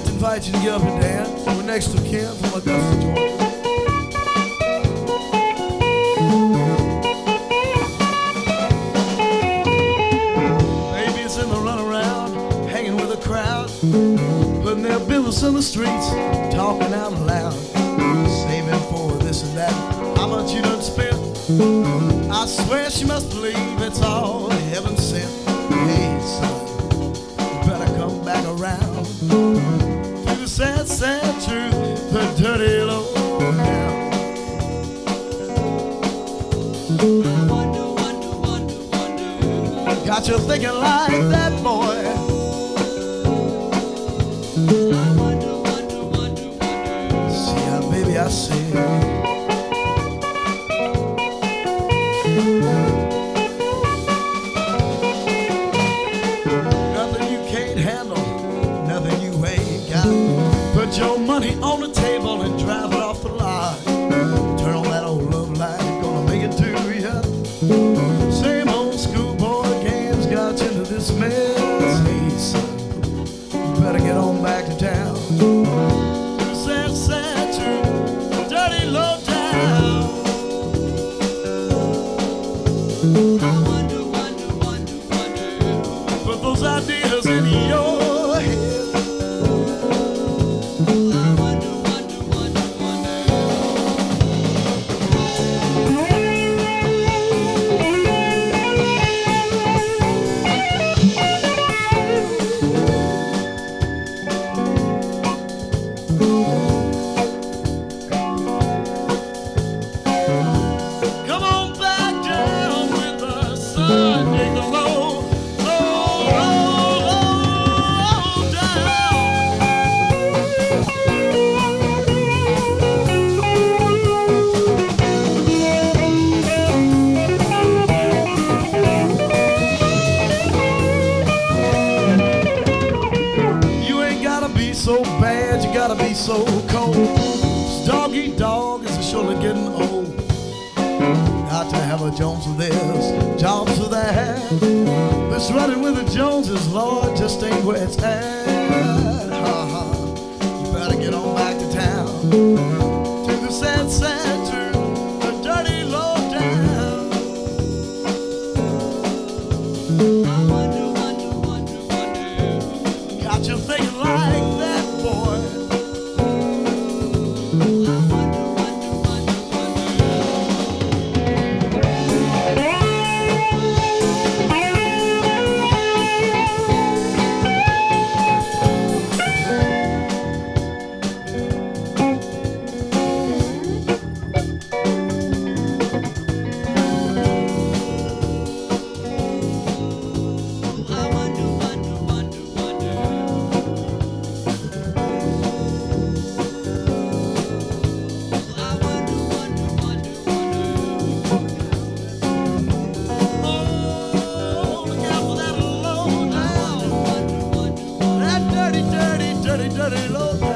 invite you to get up and dance. We're next to Ken from Augusta, Georgia. Babies in the runaround, hanging with a crowd, putting their business in the streets, talking out loud, saving for this and that. How much you done spent? I swear she must believe it's all heaven sent. Hey, son, you better come back around to the sad, sad truth, the dirty low down. Got you thinking like that, boy. See how, baby, I say. Nothing you can't handle, nothing you ain't got. Put your money on the table and drive it off the lot. Turn on that old love light, gonna make it to ya. Same old schoolboy games got you into this mess. Hey, son, you better get on back to town. To sad, sad truth, the dirty low down. Put those ideas in your head. Come on back down with the sun, take the low, low, low, low down. You ain't gotta be so bad, you gotta be so cold. 'Cause dog eat dog is surely getting old. Got to have a Jones with this, Jones with that. This running with the Joneses, Lord, just ain't where it's at. Ha-ha. You better get on back to town. To the sad, sad truth, the dirty low down. Got you thinking like that, boy. Dirty, dirty, dirty, dirty low.